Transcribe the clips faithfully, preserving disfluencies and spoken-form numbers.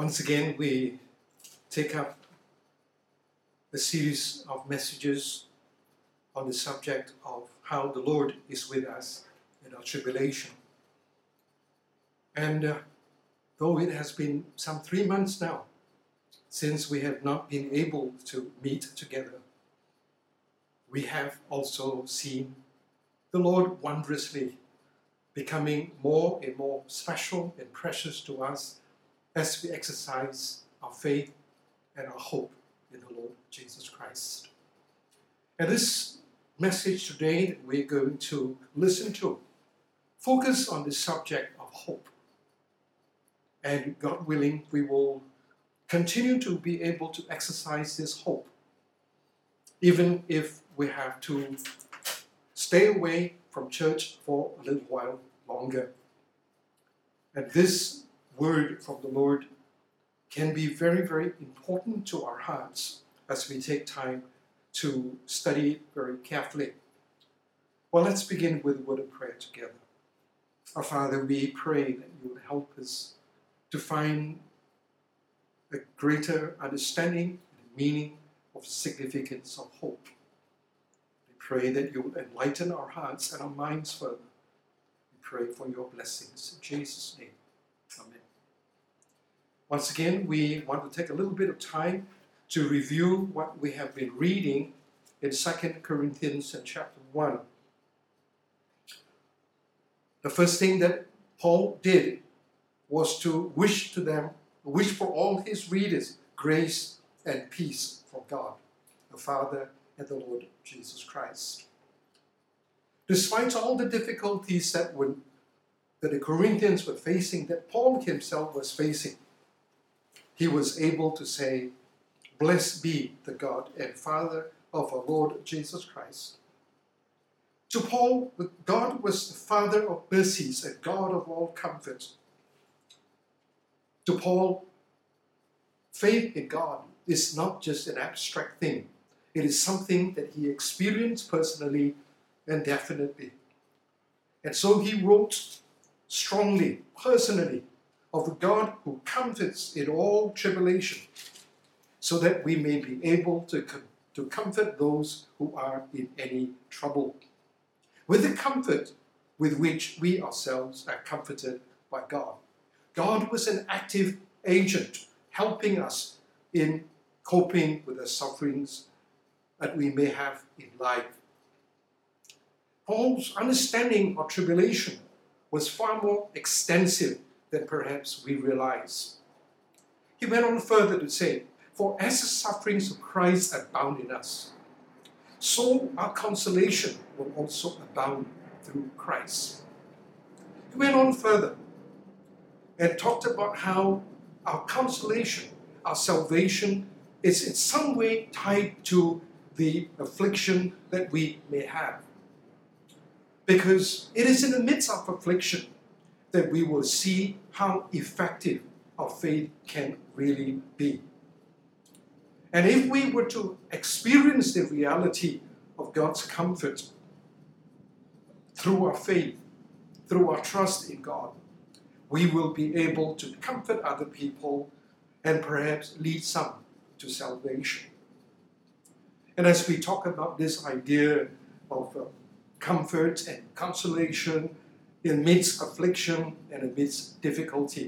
Once again, we take up a series of messages on the subject of how the Lord is with us in our tribulation. And uh, though it has been some three months now since we have not been able to meet together, we have also seen the Lord wondrously becoming more and more special and precious to us as we exercise our faith and our hope in the Lord Jesus Christ. And this message today that we're going to listen to focus on the subject of hope. And God willing, we will continue to be able to exercise this hope, even if we have to stay away from church for a little while longer. And this word from the Lord can be very, very important to our hearts as we take time to study it very carefully. Well, let's begin with a word of prayer together. Our Father, we pray that you would help us to find a greater understanding and meaning of the significance of hope. We pray that you would enlighten our hearts and our minds further. We pray for your blessings. In Jesus' name, amen. Once again, we want to take a little bit of time to review what we have been reading in Second Corinthians chapter one. The first thing that Paul did was to wish to them, wish for all his readers, grace and peace from God, the Father and the Lord Jesus Christ. Despite all the difficulties that, were, that the Corinthians were facing, that Paul himself was facing, he was able to say, "Blessed be the God and Father of our Lord Jesus Christ." To Paul, God was the Father of mercies and God of all comfort. To Paul, faith in God is not just an abstract thing. It is something that he experienced personally and definitely. And so he wrote strongly, personally, of the God who comforts in all tribulation, so that we may be able to, com- to comfort those who are in any trouble, with the comfort with which we ourselves are comforted by God. God was an active agent, helping us in coping with the sufferings that we may have in life. Paul's understanding of tribulation was far more extensive than perhaps we realize. He went on further to say, "For as the sufferings of Christ abound in us, so our consolation will also abound through Christ." He went on further and talked about how our consolation, our salvation, is in some way tied to the affliction that we may have. Because it is in the midst of affliction that we will see how effective our faith can really be. And if we were to experience the reality of God's comfort through our faith, through our trust in God, we will be able to comfort other people and perhaps lead some to salvation. And as we talk about this idea of uh, comfort and consolation amidst affliction and amidst difficulty,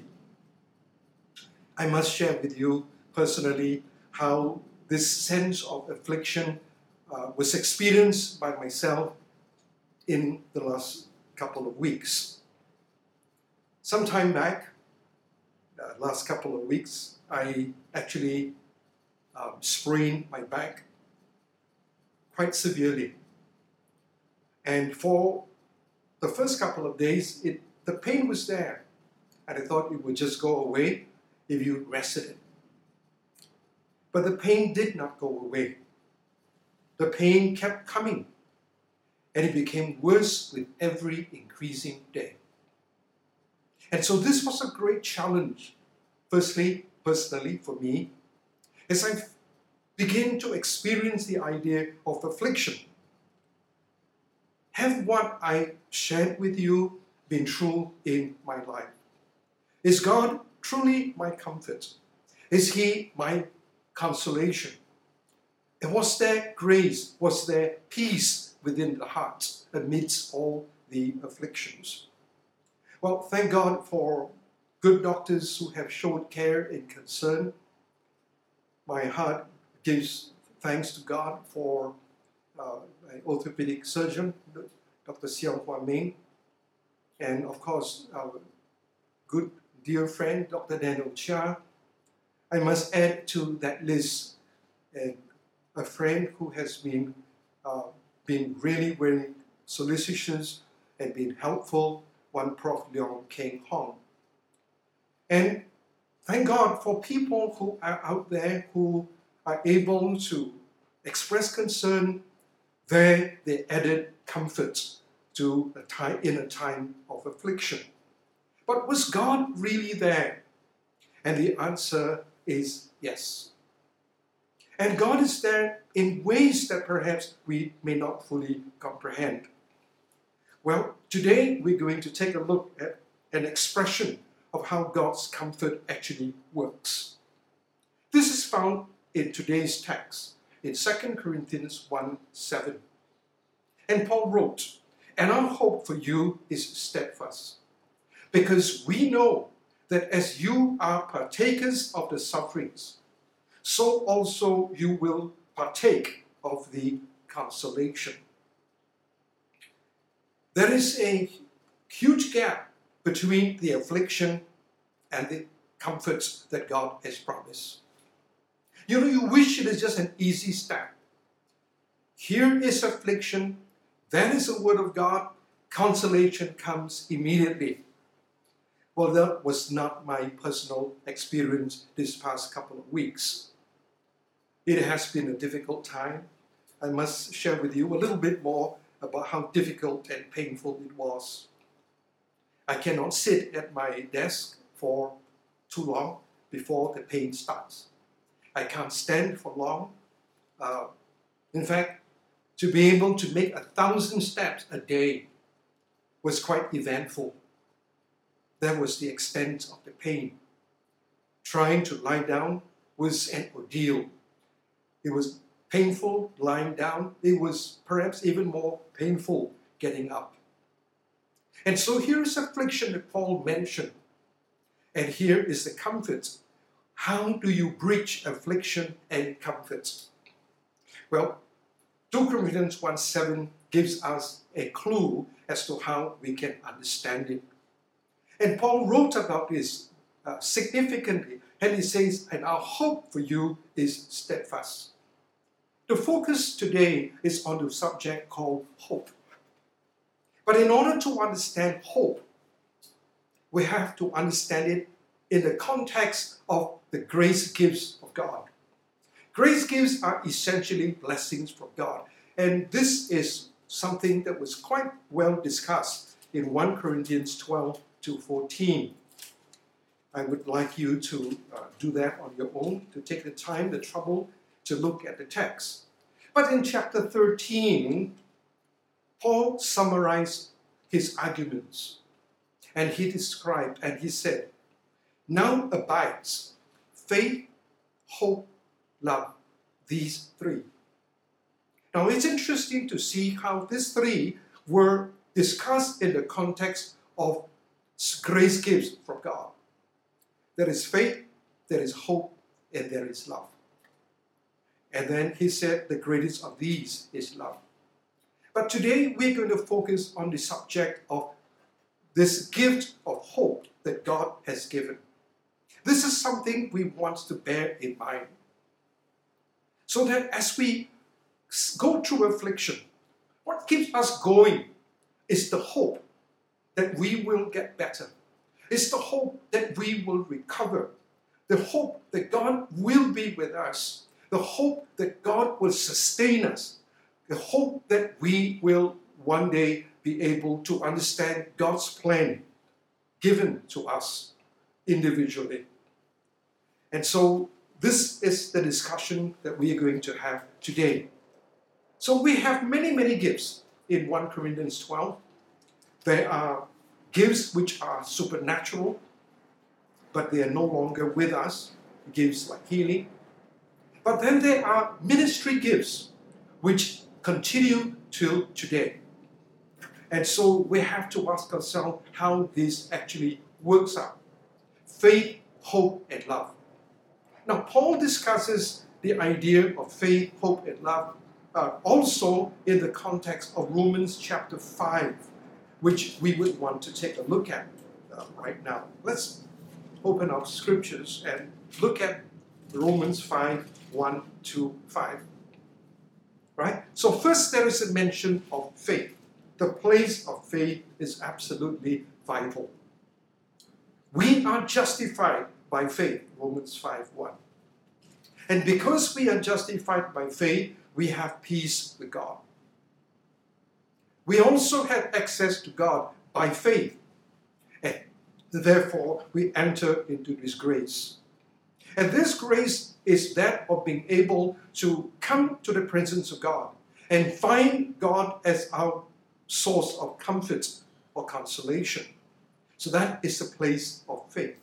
I must share with you personally how this sense of affliction uh, was experienced by myself in the last couple of weeks. Some time back, uh, last couple of weeks, I actually um, sprained my back quite severely. And for the first couple of days, it, the pain was there. And I thought it would just go away if you rested it. But the pain did not go away. The pain kept coming. And it became worse with every increasing day. And so this was a great challenge, firstly, personally for me, as I begin to experience the idea of affliction. Have what I shared with you been true in my life? Is God truly my comfort? Is he my consolation? And was there grace? Was there peace within the heart amidst all the afflictions? Well, thank God for good doctors who have showed care and concern. My heart gives thanks to God for uh, my orthopedic surgeon, Doctor Siang Hua Ming, and of course our good dear friend, Doctor Daniel Chia. I must add to that list uh, a friend who has been uh, been really very solicitous and been helpful, one Professor Leong Keng Hong. And thank God for people who are out there who are able to express concern, there they added comfort to a time in a time of affliction. But was God really there? And the answer is yes. And God is there in ways that perhaps we may not fully comprehend. Well, today we're going to take a look at an expression of how God's comfort actually works. This is found in today's text, in Second Corinthians one seven. And Paul wrote, "And our hope for you is steadfast, because we know that as you are partakers of the sufferings, so also you will partake of the consolation." There is a huge gap between the affliction and the comforts that God has promised. You know, you wish it is just an easy step. Here is affliction, then is the word of God, consolation comes immediately. Well, that was not my personal experience this past couple of weeks. It has been a difficult time. I must share with you a little bit more about how difficult and painful it was. I cannot sit at my desk for too long before the pain starts. I can't stand for long. Uh, in fact, to be able to make a thousand steps a day was quite eventful. That was the extent of the pain. Trying to lie down was an ordeal. It was painful lying down. It was perhaps even more painful getting up. And so here is affliction that Paul mentioned. And here is the comfort. How do you bridge affliction and comfort? Well, Second Corinthians one seven gives us a clue as to how we can understand it. And Paul wrote about this uh, significantly, and he says, "And our hope for you is steadfast." The focus today is on the subject called hope. But in order to understand hope, we have to understand it in the context of the grace gifts of God. Grace gifts are essentially blessings from God. And this is something that was quite well discussed in First Corinthians twelve to fourteen. I would like you to uh, do that on your own, to take the time, the trouble to look at the text. But in chapter thirteen, Paul summarized his arguments. And he described, and he said, "Now abides faith, hope, love, these three." Now it's interesting to see how these three were discussed in the context of grace gifts from God. There is faith, there is hope, and there is love. And then he said the greatest of these is love. But today we're going to focus on the subject of this gift of hope that God has given. This is something we want to bear in mind. So that as we go through affliction, what keeps us going is the hope that we will get better. It's the hope that we will recover. The hope that God will be with us. The hope that God will sustain us. The hope that we will one day be able to understand God's plan given to us individually. And so this is the discussion that we are going to have today. So we have many, many gifts in First Corinthians twelve. There are gifts which are supernatural, but they are no longer with us. gifts like healing. But then there are ministry gifts which continue till today. And so we have to ask ourselves how this actually works out. Faith, hope, and love. Now, Paul discusses the idea of faith, hope, and love uh, also in the context of Romans chapter five, which we would want to take a look at uh, right now. Let's open our scriptures and look at Romans five, one to five. Right? So first there is a mention of faith. The place of faith is absolutely vital. We are justified by faith, Romans five, one. And because we are justified by faith, we have peace with God. We also have access to God by faith. And therefore, we enter into this grace. And this grace is that of being able to come to the presence of God and find God as our source of comfort or consolation. So that is the place of faith.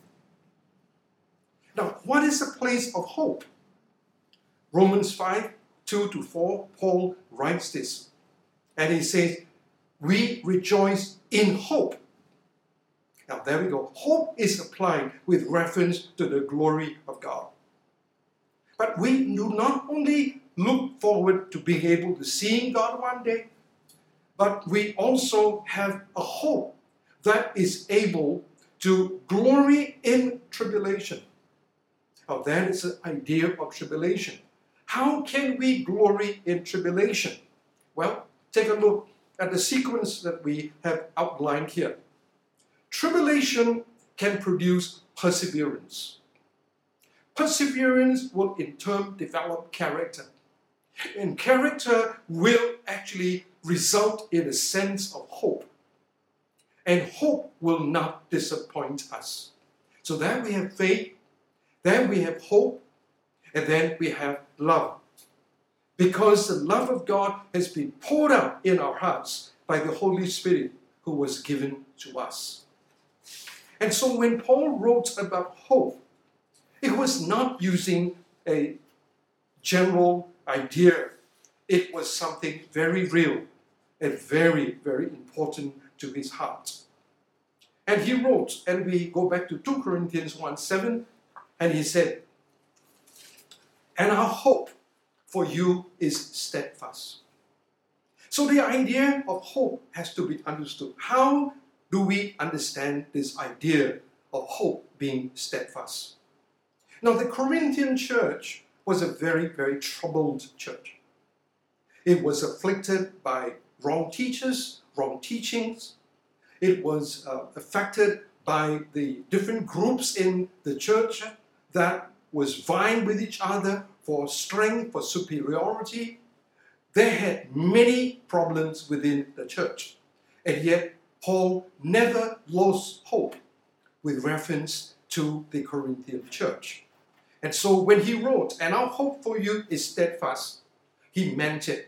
Now, what is the place of hope? Romans five, two to four, Paul writes this. And he says, we rejoice in hope. Now, there we go. Hope is applied with reference to the glory of God. But we do not only look forward to being able to see God one day, but we also have a hope that is able to glory in tribulation. Now, that is the idea of tribulation. How can we glory in tribulation? Well, take a look at the sequence that we have outlined here. Tribulation can produce perseverance. Perseverance will in turn develop character. And character will actually result in a sense of hope. And hope will not disappoint us. So then we have faith, then we have hope, and then we have love. Because the love of God has been poured out in our hearts by the Holy Spirit who was given to us. And so when Paul wrote about hope, it was not using a general idea. It was something very real and very, very important to his heart. And he wrote, and we go back to Second Corinthians one seven, and he said, and our hope for you is steadfast. So the idea of hope has to be understood. How do we understand this idea of hope being steadfast? Now, the Corinthian church was a very, very troubled church. It was afflicted by wrong teachers, wrong teachings. It was uh, affected by the different groups in the church that was vying with each other for strength, for superiority. They had many problems within the church. And yet, Paul never lost hope with reference to the Corinthian church. And so when he wrote, and our hope for you is steadfast, he meant it.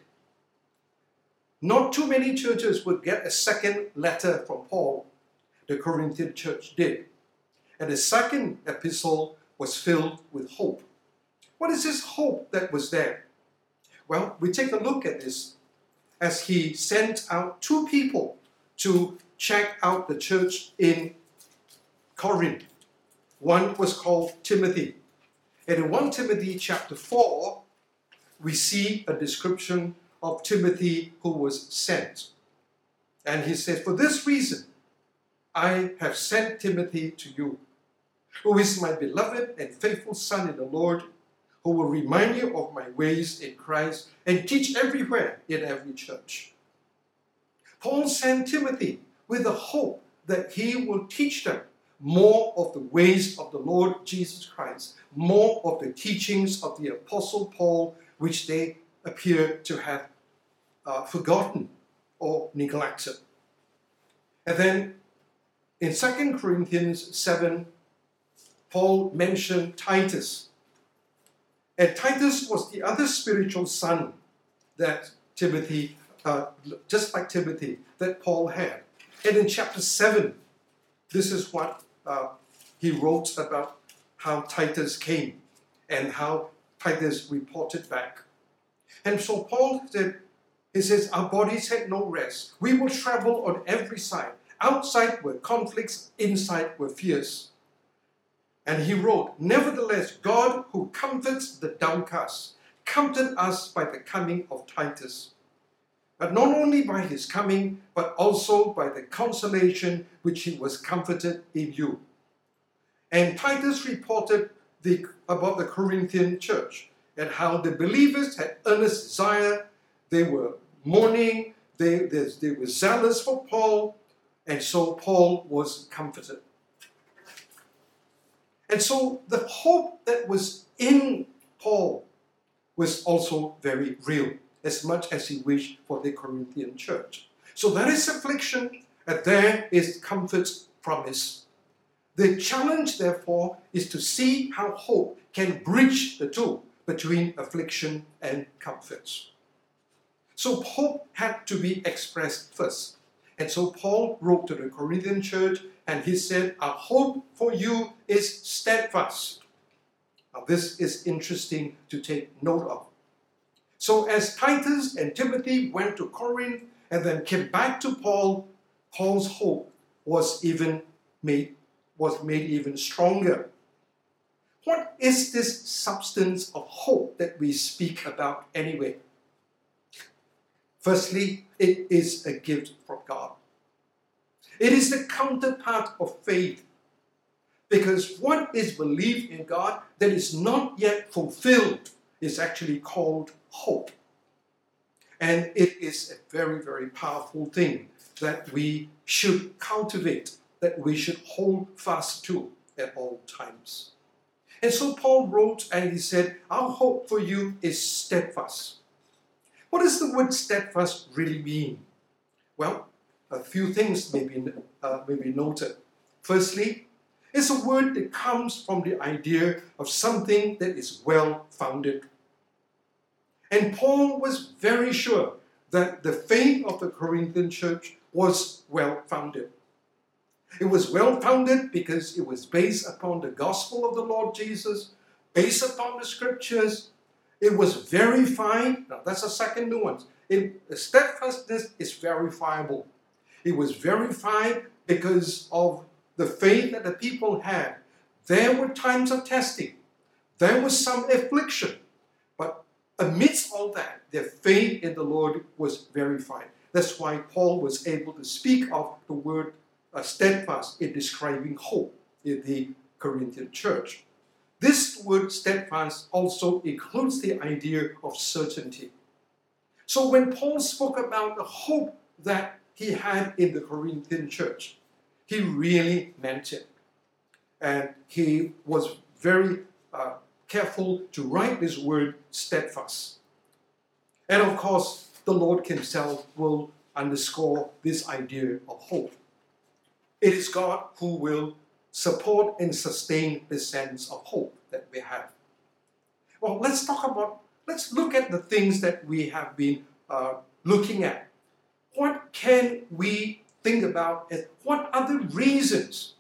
Not too many churches would get a second letter from Paul. The Corinthian church did. And the second epistle was filled with hope. What is this hope that was there? Well, we take a look at this as he sent out two people to check out the church in Corinth. One was called Timothy. And in First Timothy chapter four, we see a description of Timothy who was sent. And he says, for this reason, I have sent Timothy to you, who is my beloved and faithful son in the Lord, who will remind you of my ways in Christ and teach everywhere in every church. Paul sent Timothy with the hope that he will teach them more of the ways of the Lord Jesus Christ, more of the teachings of the Apostle Paul, which they appear to have uh, forgotten or neglected. And then in Second Corinthians seven, Paul mentioned Titus. And Titus was the other spiritual son that Timothy, uh, just like Timothy, that Paul had. And in chapter seven, this is what uh, he wrote about how Titus came. and how Titus reported back. And so Paul said, he says, our bodies had no rest. We will travel on every side. Outside were conflicts, inside were fears. And he wrote, nevertheless, God who comforts the downcast, comforted us by the coming of Titus. But not only by his coming, but also by the consolation which he was comforted in you. And Titus reported the, about the Corinthian church and how the believers had earnest desire, they were mourning, they, they, they were zealous for Paul, and so Paul was comforted. And so the hope that was in Paul was also very real, as much as he wished for the Corinthian church. So there is affliction, and there is comfort's promise. The challenge, therefore, is to see how hope can bridge the two between affliction and comforts. So hope had to be expressed first. And so Paul wrote to the Corinthian church, and he said, our hope for you is steadfast. Now this is interesting to take note of. So as Titus and Timothy went to Corinth and then came back to Paul, Paul's hope was even made, was made even stronger. What is this substance of hope that we speak about anyway? Firstly, it is a gift from God. It is the counterpart of faith. Because what is believed in God that is not yet fulfilled is actually called hope. And it is a very, very powerful thing that we should cultivate, that we should hold fast to at all times. And so Paul wrote and he said, our hope for you is steadfast. What does the word steadfast really mean? Well, a few things may be, uh, may be noted. Firstly, it's a word that comes from the idea of something that is well-founded. And Paul was very sure that the faith of the Corinthian church was well-founded. It was well-founded because it was based upon the gospel of the Lord Jesus, based upon the scriptures. It was verified. Now, that's a second nuance. It, steadfastness is verifiable. It was verified because of the faith that the people had. There were times of testing. There was some affliction. But amidst all that, their faith in the Lord was verified. That's why Paul was able to speak of the word uh, steadfast in describing hope in the Corinthian church. This word steadfast also includes the idea of certainty. So when Paul spoke about the hope that he had in the Corinthian church, he really meant it. And he was very uh, careful to write this word steadfast. And of course, the Lord himself will underscore this idea of hope. It is God who will support and sustain the sense of hope that we have. Well, let's talk about, let's look at the things that we have been uh, looking at. What can we think about as what are the reasons?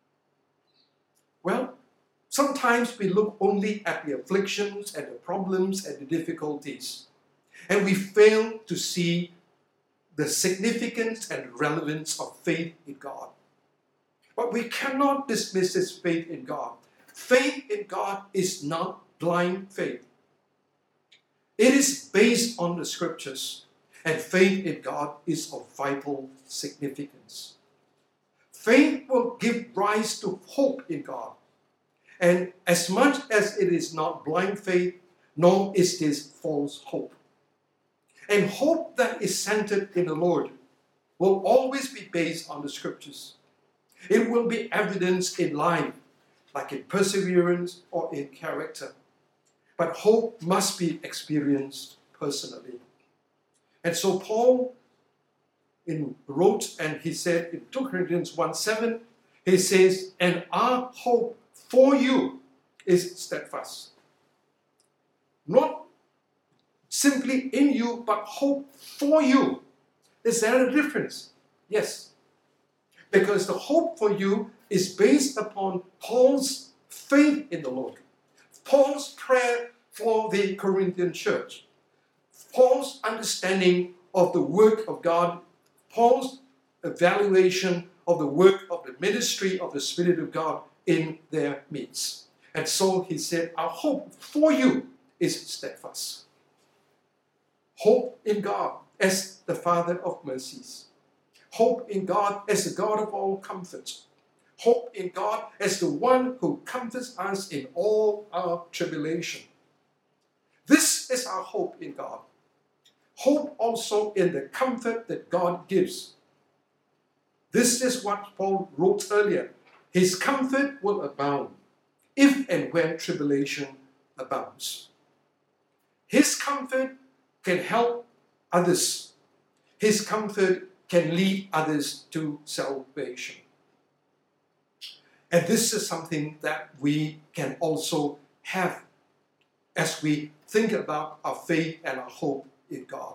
Well, sometimes we look only at the afflictions and the problems and the difficulties, and we fail to see the significance and relevance of faith in God. But we cannot dismiss this faith in God. Faith in God is not blind faith. It is based on the scriptures, and faith in God is of vital significance. Faith will give rise to hope in God. And as much as it is not blind faith, nor is this false hope. And hope that is centered in the Lord will always be based on the scriptures. It will be evidenced in life, like in perseverance or in character. But hope must be experienced personally. And so Paul in, wrote, and he said in two Corinthians one seven, he says, and our hope for you is steadfast. Not simply in you, but hope for you. Is there a difference? Yes. Because the hope for you is based upon Paul's faith in the Lord. Paul's prayer for the Corinthian church, Paul's understanding of the work of God, Paul's evaluation of the work of the ministry of the Spirit of God in their midst. And so he said, our hope for you is steadfast. Hope in God as the Father of mercies. Hope in God as the God of all comfort. Hope in God as the one who comforts us in all our tribulation. This is our hope in God. Hope also in the comfort that God gives. This is what Paul wrote earlier. His comfort will abound if and when tribulation abounds. His comfort can help others. His comfort can lead others to salvation. And this is something that we can also have as we think about our faith and our hope in God.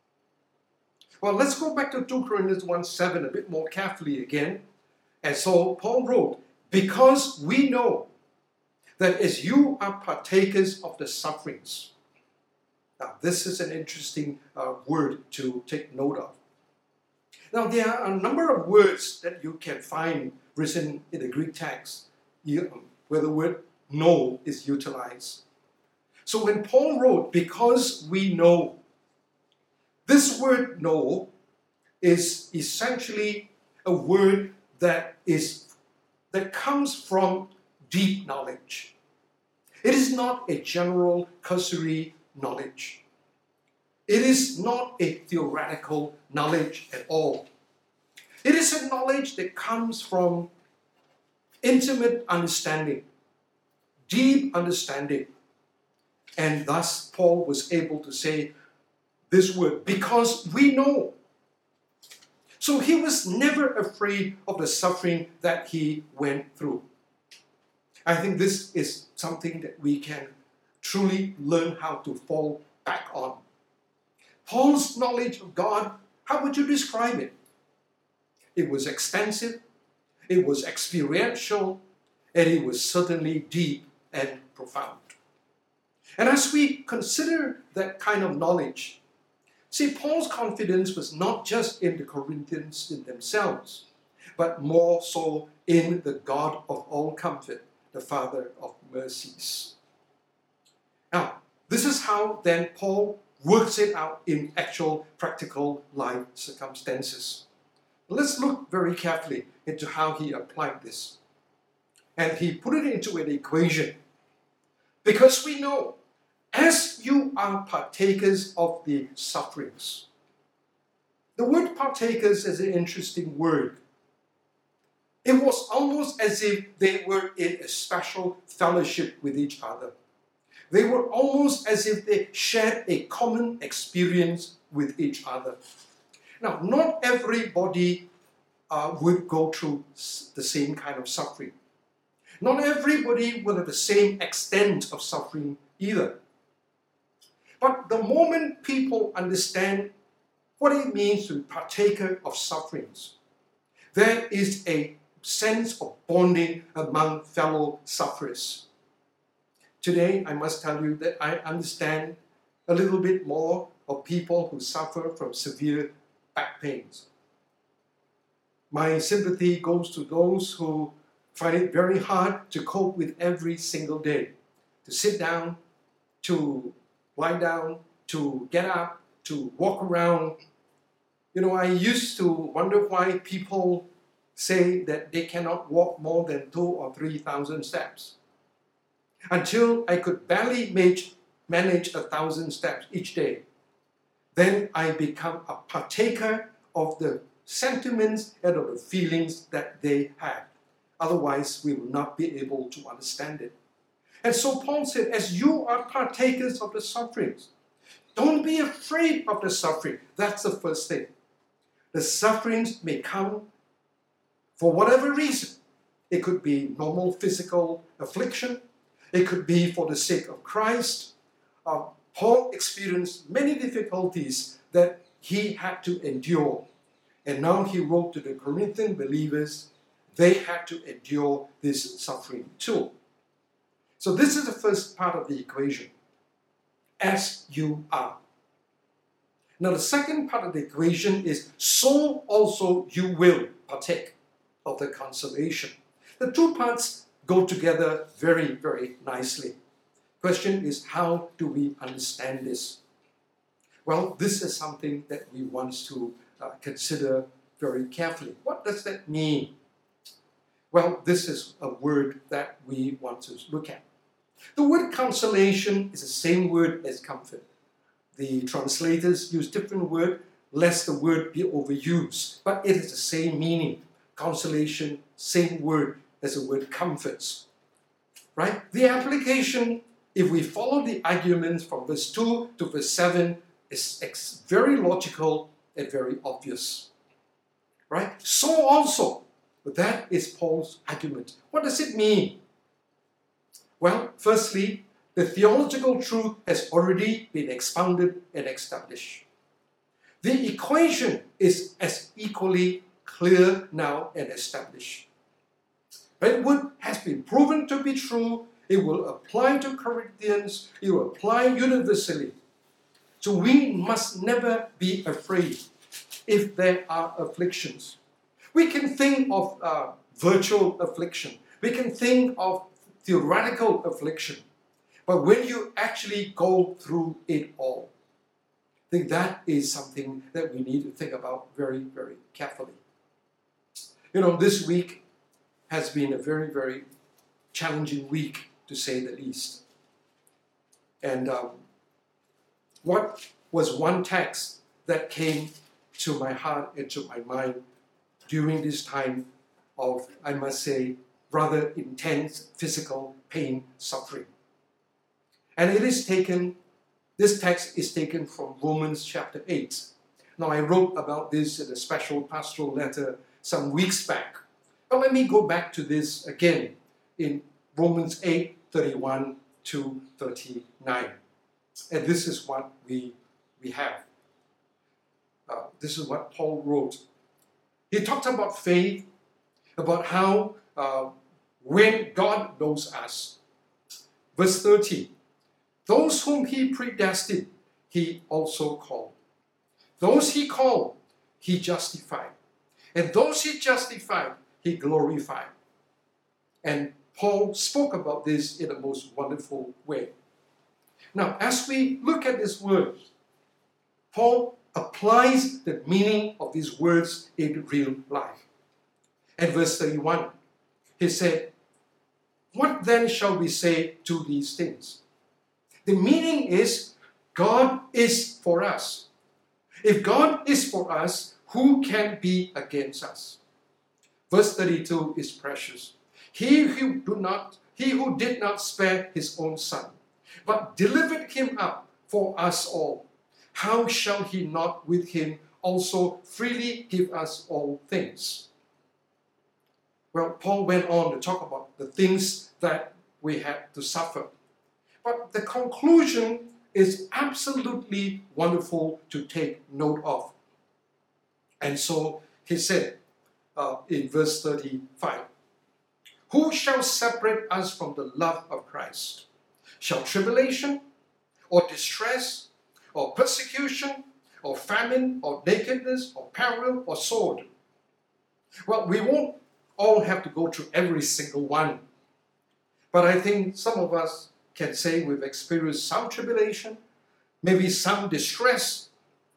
Well, let's go back to Second Corinthians one seven a bit more carefully again. And so Paul wrote, because we know that as you are partakers of the sufferings. Now, this is an interesting uh, word to take note of. Now, there are a number of words that you can find written in the Greek text where the word know is utilized. So when Paul wrote, because we know, this word know is essentially a word that is that comes from deep knowledge. It is not a general cursory knowledge. It is not a theoretical knowledge at all. It is a knowledge that comes from intimate understanding, deep understanding. And thus Paul was able to say this word, because we know. So he was never afraid of the suffering that he went through. I think this is something that we can truly learn how to fall back on. Paul's knowledge of God, how would you describe it? It was extensive, it was experiential, and it was certainly deep and profound. And as we consider that kind of knowledge, see, Paul's confidence was not just in the Corinthians in themselves, but more so in the God of all comfort, the Father of mercies. Now, this is how then Paul works it out in actual practical life circumstances. Let's look very carefully into how he applied this. And he put it into an equation. Because we know, as you are partakers of the sufferings. The word partakers is an interesting word. It was almost as if they were in a special fellowship with each other. They were almost as if they shared a common experience with each other. Now, not everybody uh, would go through the same kind of suffering. Not everybody will have the same extent of suffering either. But the moment people understand what it means to be partaker of sufferings, there is a sense of bonding among fellow sufferers. Today, I must tell you that I understand a little bit more of people who suffer from severe back pains. My sympathy goes to those who find it very hard to cope with every single day, to sit down, to lie down, to get up, to walk around. You know, I used to wonder why people say that they cannot walk more than two or three thousand steps. Until I could barely manage, manage a thousand steps each day. Then I become a partaker of the sentiments and of the feelings that they had. Otherwise, we will not be able to understand it. And so Paul said, as you are partakers of the sufferings, don't be afraid of the suffering. That's the first thing. The sufferings may come for whatever reason. It could be normal physical affliction. It could be for the sake of Christ. Uh, Paul experienced many difficulties that he had to endure. And now he wrote to the Corinthian believers, they had to endure this suffering too. So this is the first part of the equation. As you are. Now the second part of the equation is, so also you will partake of the consolation. The two parts go together very, very nicely. Question is, how do we understand this? Well, this is something that we want to uh, consider very carefully. What does that mean? Well, this is a word that we want to look at. The word consolation is the same word as comfort. The translators use different word, lest the word be overused, but it is the same meaning. Consolation, same word as the word comforts. Right? The application, if we follow the arguments from verse two to verse seven, is ex- very logical and very obvious. Right? So also, that is Paul's argument. What does it mean? Well, firstly, the theological truth has already been expounded and established. The equation is as equally clear now and established. Right? What has been proven to be true, it will apply to Corinthians, it will apply universally. So we must never be afraid if there are afflictions. We can think of uh, virtual affliction. We can think of theoretical affliction. But when you actually go through it all, I think that is something that we need to think about very, very carefully. You know, this week has been a very, very challenging week, to say the least. And um, what was one text that came to my heart and to my mind during this time of, I must say, rather intense physical pain, suffering? And it is taken, this text is taken from Romans chapter eight. Now, I wrote about this in a special pastoral letter some weeks back. But let me go back to this again in Romans eight, thirty-one to thirty-nine. And this is what we, we have. Uh, this is what Paul wrote. He talked about faith, about how uh, when God knows us. Verse thirty. Those whom he predestined, he also called. Those he called, he justified. And those he justified, he glorified. And Paul spoke about this in the most wonderful way. Now, as we look at these words, Paul applies the meaning of these words in real life. At verse thirty-one, he said, "What then shall we say to these things?" The meaning is, God is for us. If God is for us, who can be against us? Verse thirty-two is precious. He who, do not, he who did not spare his own son, but delivered him up for us all, how shall he not with him also freely give us all things? Well, Paul went on to talk about the things that we had to suffer. But the conclusion is absolutely wonderful to take note of. And so he said uh, in verse thirty-five, "Who shall separate us from the love of Christ? Shall tribulation, or distress, or persecution, or famine, or nakedness, or peril, or sword?" Well, we won't all have to go through every single one. But I think some of us can say we've experienced some tribulation, maybe some distress.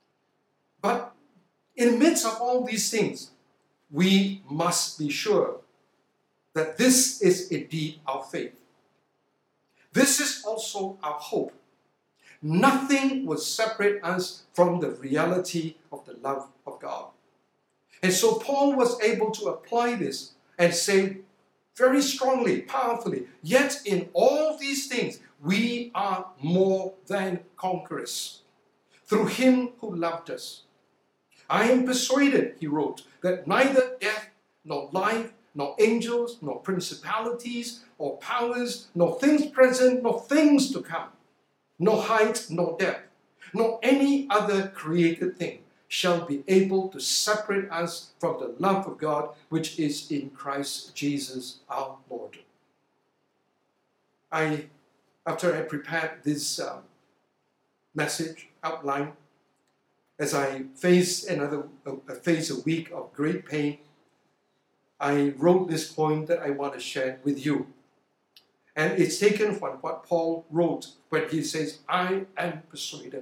But in the midst of all these things, we must be sure that this is indeed our faith. This is also our hope. Nothing will separate us from the reality of the love of God. And so Paul was able to apply this and say very strongly, powerfully, yet in all these things, we are more than conquerors through him who loved us. I am persuaded, he wrote, that neither death, nor life, nor angels, nor principalities, or powers, nor things present, nor things to come, nor height, nor depth, nor any other created thing shall be able to separate us from the love of God which is in Christ Jesus our Lord. I, after I prepared this uh, message outline, as I face another, uh, face a week of great pain, I wrote this point that I want to share with you. And it's taken from what Paul wrote when he says, I am persuaded.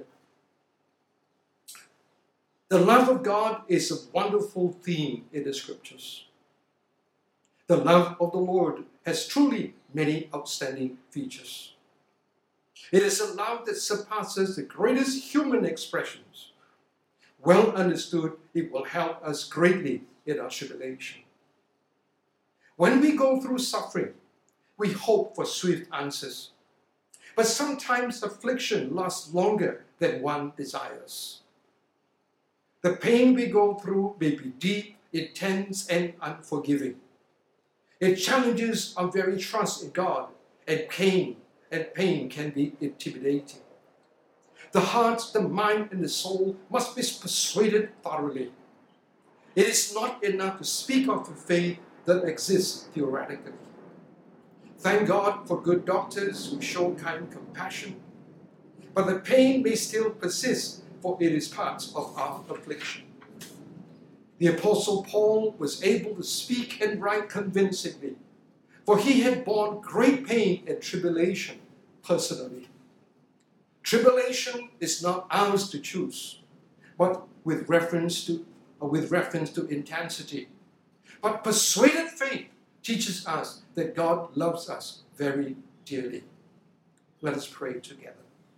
The love of God is a wonderful theme in the scriptures. The love of the Lord has truly many outstanding features. It is a love that surpasses the greatest human expressions. Well understood, it will help us greatly in our tribulation. When we go through suffering, we hope for swift answers. But sometimes affliction lasts longer than one desires. The pain we go through may be deep, intense, and unforgiving. It challenges our very trust in God, and pain, and pain can be intimidating. The heart, the mind, and the soul must be persuaded thoroughly. It is not enough to speak of the faith that exists theoretically. Thank God for good doctors who show kind compassion, but the pain may still persist, for it is part of our affliction. The Apostle Paul was able to speak and write convincingly, for he had borne great pain and tribulation personally. Tribulation is not ours to choose, but with reference to, or with reference to intensity. But persuaded faith teaches us that God loves us very dearly. Let us pray together.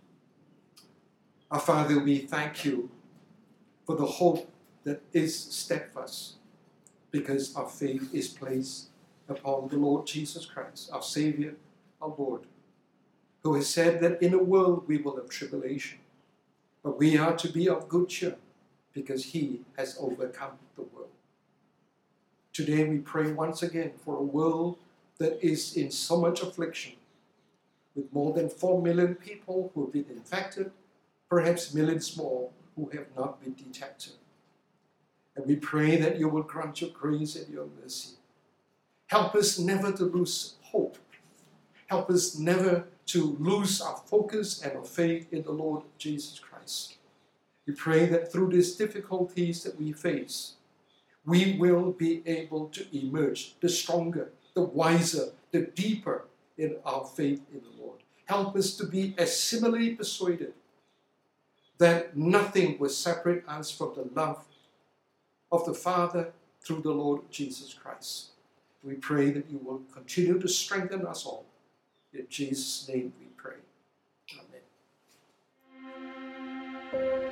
Our Father, we thank you for the hope that is steadfast, because our faith is placed upon the Lord Jesus Christ, our Savior, our Lord, who has said that in the world we will have tribulation, but we are to be of good cheer, because he has overcome the world. Today we pray once again for a world that is in so much affliction, with more than four million people who have been infected, perhaps millions more who have not been detected. And we pray that you will grant your grace and your mercy. Help us never to lose hope. Help us never to lose our focus and our faith in the Lord Jesus Christ. We pray that through these difficulties that we face, we will be able to emerge the stronger, the wiser, the deeper in our faith in the Lord. Help us to be as similarly persuaded that nothing will separate us from the love of the Father through the Lord Jesus Christ. We pray that you will continue to strengthen us all. In Jesus' name we pray. Amen.